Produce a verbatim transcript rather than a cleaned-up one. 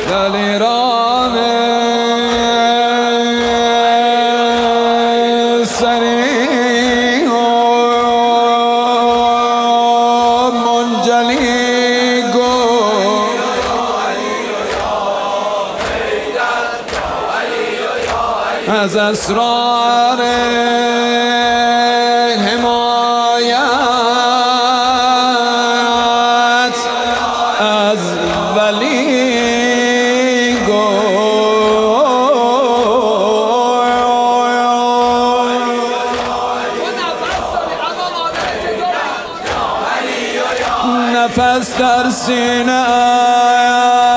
دلیران سری و منجلی گو از اسرار حمایت از ولی گو نفس در سینه